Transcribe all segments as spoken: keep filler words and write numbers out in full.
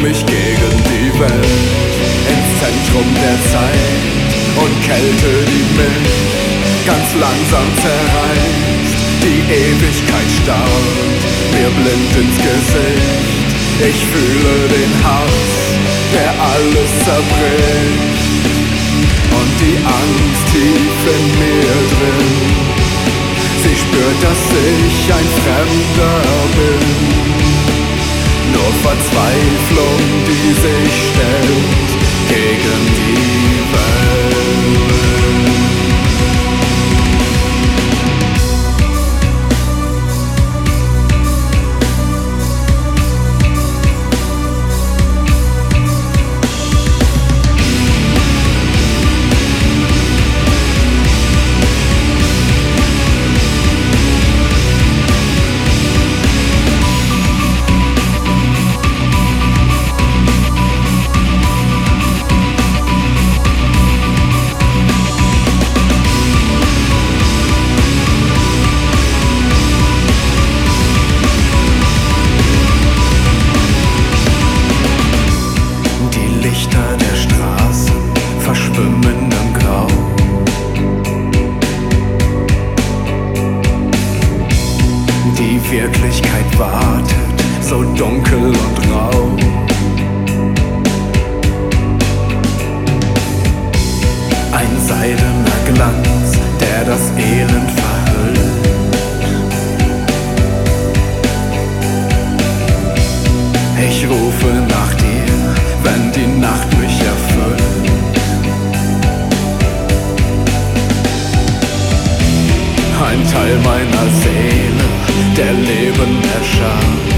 mich gegen die Welt, ins Zentrum der Zeit und Kälte, die mich ganz langsam zerreißt. Die Ewigkeit starrt mir blind ins Gesicht. Ich fühle den Hass, der alles zerbricht, und die Angst tief in mir drin. Sie spürt, dass ich ein Fremder bin. Nur Verzweiflung, die sich stellt gegen die Welt. Verschwimmen im Grau. Die Wirklichkeit wartet, so dunkel und rau. Ein seidener Glanz, der das Elend verhüllt. Ich rufe nach dir, wenn die Nacht mich erfüllt. Ein Teil meiner Seele, der Leben erschafft.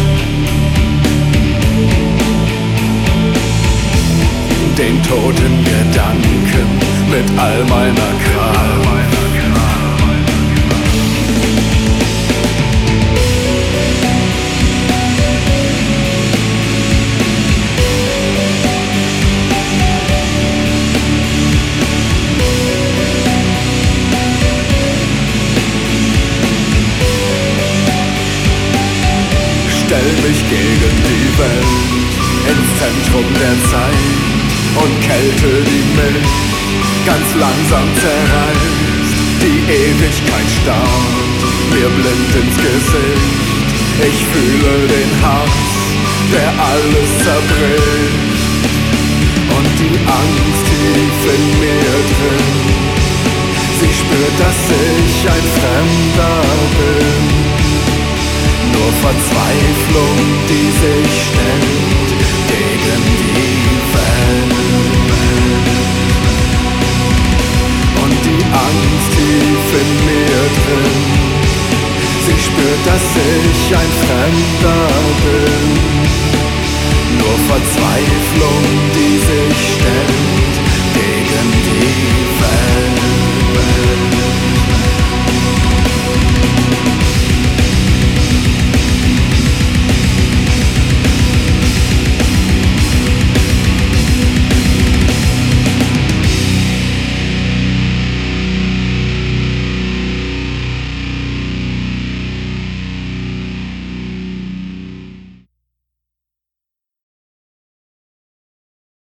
Den toten Gedanken mit all meiner Kraft. Stell mich gegen die Welt, ins Zentrum der Zeit und Kälte, die mich ganz langsam zerreißt. Die Ewigkeit starrt mir blind ins Gesicht. Ich fühle den Hass, der alles zerbricht, und die Angst tief in mir drin. Sie spürt, dass ich ein Fremder bin. Nur Verzweiflung, die sich stellt gegen die Welt. Und die Angst tief in mir drin. Sie spürt, dass ich ein Fremder bin. Nur Verzweiflung, die sich stellt gegen die Welt.